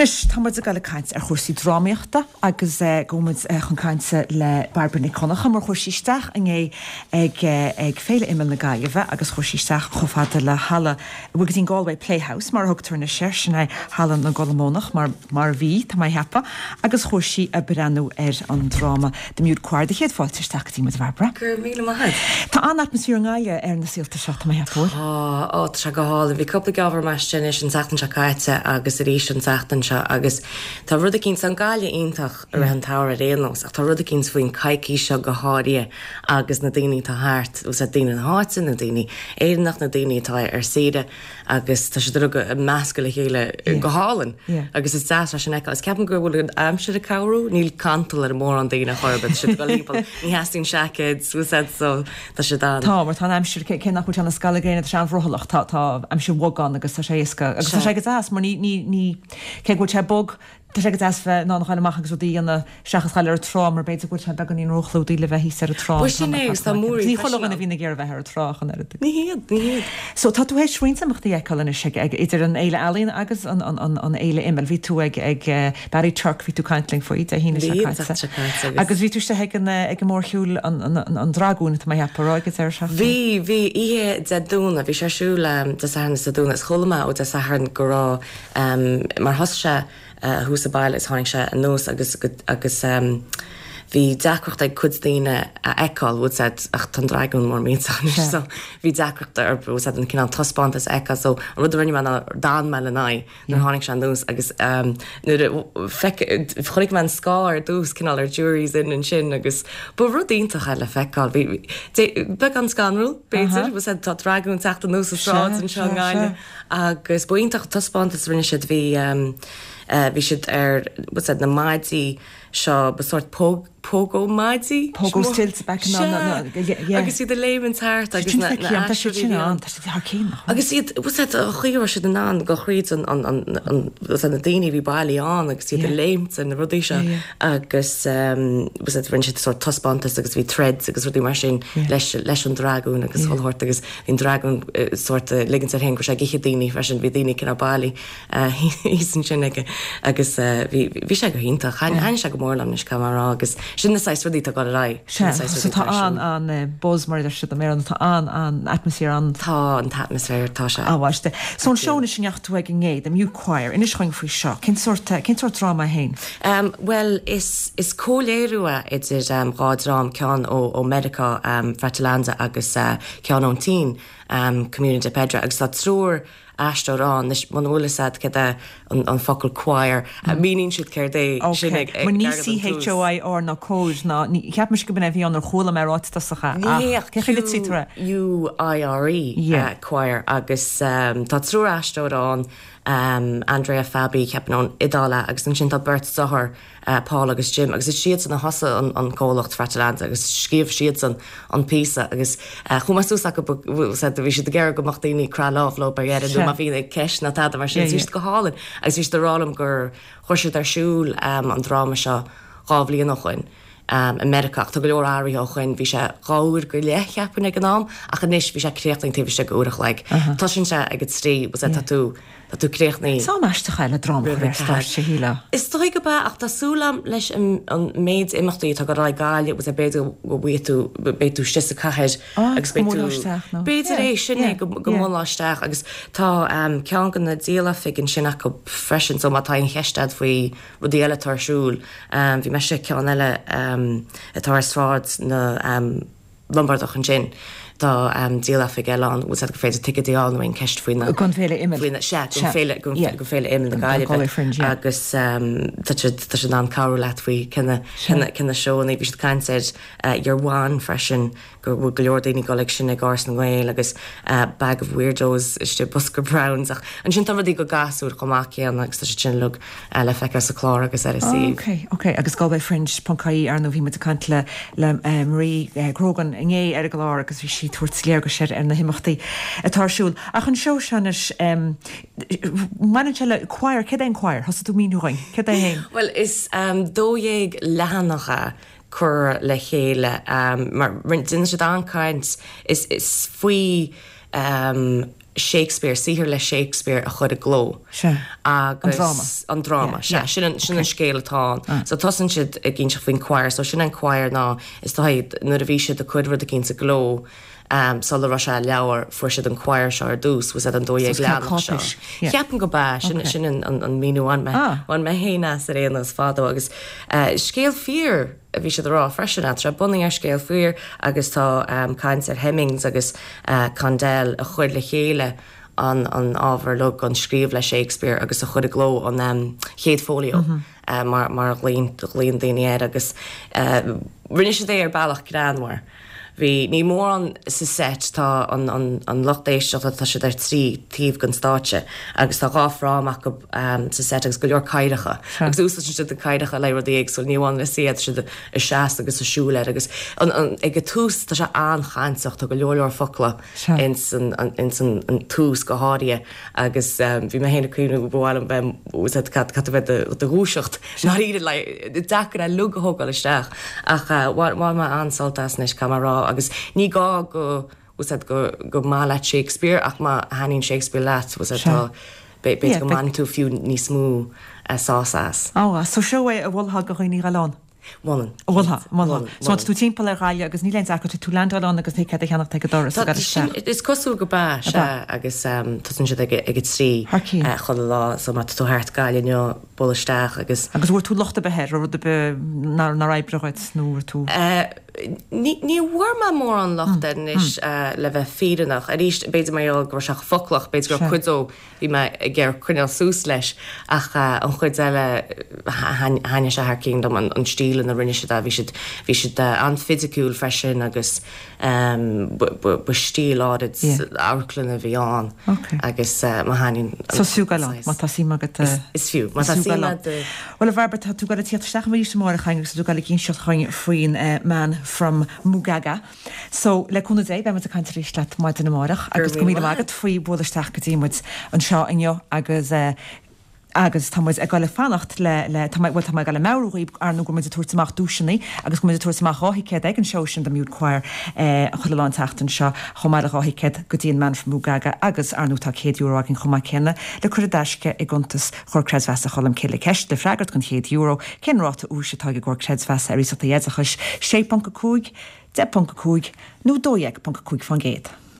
Nes táid a gal caiint chuirsí dráíochta agus gomid chun caiinte le Barbara Niconacha mar chuirsíisteach in ag féile imime na gaiamh agus chuirsíisteach chofada le hala bhuigus ín Galway Playhouse mar thugtar na séir sinna hallan na Golamónach mar bhí tá mai hepa agus chuirsí a brenn an dráma de miúd cuairda chéad fáilteteachtaí mu Barbara. Gur míle maithe. Tá an atmosfér gáile na síalta seo mai hepóir. Tá go hála bhí coppla gabhar meiste is an seachtain se caiite agus a rééis an seachtain se agus tá rud a cín san gáile ionintach ar an táir a réalnos ach tá rud a cín faoin caiicí seo go háirí agus na daoine tá háart ús a daine na háin na daoine éannach na daoine tá ar siide agus tá sé drug a measca le chéile go hálan agus is deas sin eá is ceapan gur bhfuil an amseir a cabhrú níl cantal ar mór an daoine chorbad si go lípal ní heastín seaid úsad so tá sé dá. Tá mar tá amseir cinach chu an scalagéine se an bhrothach tá am se bhán agus tá séca agus tá sé go as mar ní ce go te bog Tá sé go as bheith ná chaile machchas dí anna seachas chaile ar trám mar beidir go be gan í rochhlúí le bheith hí ar a trá. Sinnégus tá múr ní chola bhína ggéar bheith ar tráchan ar. Ní. So tá tú hééis srinsamachtaí eáilna se idir an éile alíonn agus an éile imil ví tú ag Barry Turk ví tú caiintling faoi a hína agus ví tú se ag mór hiúil an dragún mai heparágus ar se. Bhí ihe de dúna bhí sésúla de sana sa dúna cholama ó de san gorá mar hosse hús a bail is háing se an nós agus hí deachreacht ag chuddaine a eáil bhúd ach tan draún mór mí so hí deachreachta ar brú an cinál tospátas eá so rud rinne man dá meile ná nar hánig se an dús agus chonig man scáir dús cinál ar juries in an sin agus bu rudíntacha le feicáil be an scanrú béidir bh tá draún teachta nús ará an se gáile agus buintach tospátas rinne siad bhí siad ar na maidí seo besort pogo maidí Pogo stilts back agus iad a léimn teart agus agus iad chuir se den ná go chríd an daine bhí bailíán agus iad a léimt an rudí se agus rinn si sort tospátas agus bhí threads agus rudí mar sin leis an dragún agus chohort agus hín dragún sort liginn ar hen go sé giche daoine fresin bhí daoine cin bailí hísan sin agus bhí sé go hinnta chain se go mórlam is camara agus sin naáis rudí a go rá. Tá an bósmar si a mé tá an atmosfér an tá an atmosfér tá se. Áhaiste. Son seóna sin neachtú ag an géad am miú choir inis chuing faoi seo. Cin sort drama hain? Well is cóléirúa idir rádrám cean ó Medica Fratalanda agus cean ón tí Community de Pedra agus tá trúr Ashtorán, man bhfuil ce an focail choir míín siad céir dé mar ní CHOI or na cóid ná ceap mu go bna bhí an chola marrátasacha chuile tíre UIRE choir agus tá trú Ashtorán Andrea Fabi ceapan idála agus an sin tá Bert Zohar Paul agus Jim agus is siad an hosa an cólacht Fratalanda agus scíomh siad an písa agus chumasúsa go bhí si de ggéir go machtaoí craláhló ar dhéad a bhí ceis na tá mar sin ví go hálan agus ví rálam gur chuirse arsúl an dráma seo gáblíon nachchuin. Americaach tá go leor áirí chuin bhí sé gáir go lecheapan ag an nám a chanis bhí sé créachtain taobh se go úach le. Tá sin se ag trí bus tú créachnaí. Tá meiste chaile drama sé híle. Is tó go ba ach tásúlam leis an méid imachtaí tá go rá gáile bus a béidir go béú si a caiid agus béidir ééis sinna go mláisteach agus tá cean gan na díala figin sinna go freisin so mátá an cheistad faoi rudí eile tarsúl bhí me se cean eile atá srád na Lombardach an sin tá díala fi eán ús go féidir tiidirán ceist faoine gon féile imime go féile im na gáile agus tá sin an cabú leat faoi cinna seóna bhí caiinteid bháin freisin gur bhfuil go leor daoine goigh sin ag gás na ghil agus bag of weirdos istí Busker Browns ach an sin tamadí go gasú gomácéan agus tá sin lu le feice sa chlár agus ar sí. Ok, agus Galway Fringe Poncaí ar nó bhí me a cant le Marie Grogan ingé ar a glár agus bhí si tuairt léir go séir ar na himachtaí atásúil. Ach an seo seanis manile le choir, cé an choir, has tú míúing, cé é héin? Well, is dóhéag lehannacha chur le chéile mar duine se ancaint is faoi Shakespeare sihir le Shakespeare a chud a gló an drama sin an scéile atá so tosan siad a ginn faoin choir so sin an choir ná is táid nu a bhí siad a chudhar a cinn sa gló sal le se leabhar fuair siad an choir se ar dús was an dóag le Cheapan go ba sin an míúhain me héine sa réanas fádó agus scéal fír a bhí siad rá freisin tre buning ar scéal fuir agus tá caiint ar Hemmings agus Condell a chuir le chéile an ábharlug an scríomh le Shakespeare agus a chud a gló an chéad fólio mar líon daine agus rinne sé é ar bailach gránmhar. Bhí ní mór an sa set tá an lochtééis tá si ar trí tíomh gon státe agus tá gáfráach go sa set agus go leor caiidecha agus ús si a caiidecha le ag so níháin le siad si i seaas agus a siúle agus ag go túús tá se anchaintach tá go leor focla in san túús go háirithe agus bhí me héna cúna bháil an cat bheith de rúisecht ná iad le dachar a lugathógáil isteach ach bháil me ansaltas nes camerará agus ní gá go má le Shakespeare ach má haín Shakespeare leat was atá be go man tú fiú ní smú sásas. So seo é a bhiltha go chuoí galán. Bhilha. So tú timp le ráile agus ní leon acu tú landán agus ní cad cheannach go doras. Is cosú go ba se agus tusan si ag trí chu lá so mat tú háart gaiileo bolisteach agus. Agus bhfuir tú lochta behéir ru ná raibreáid nóair tú. Ní bhfuair má mór an lochta is le bheith féidirnach a ríist beidir mar gur seach folach beidir gur chudó bhí me ggéir chuineal sús leis ach an chuid eile haine se th cingdom an stílan a rinne a bhí siad an fidicúil freisin agus bu stíl áid áclan a bhí an agus má hain. So súgalán má tá sí magad is fiú Well a bharbe tú go títeach mí sem mar chaing tú gal cinn seo chuin faoin man from Mugaga. So le chuna dé be a caiint ríiste mai in amach agus go mí agad faoi bulasteach go dtímuid an seo inneo agus táid a gáile fannacht le bhil gal meúí arú go túirtamach dúisinaí agus go túirtamach ráhicéad ag an seo sin de miúd choir a chuileán teachtain seo chomáid a ráhicéad go dtíon man from Mugaga agus arnútá €100 agin chumá cenne le chuir deisce i guntas chur credsfes a cholam céile ceist de freigart gon €100 cinráta úsatá go credsfes a rísata dhéachchas 6.5 10.5 nó 2.5 fan géad.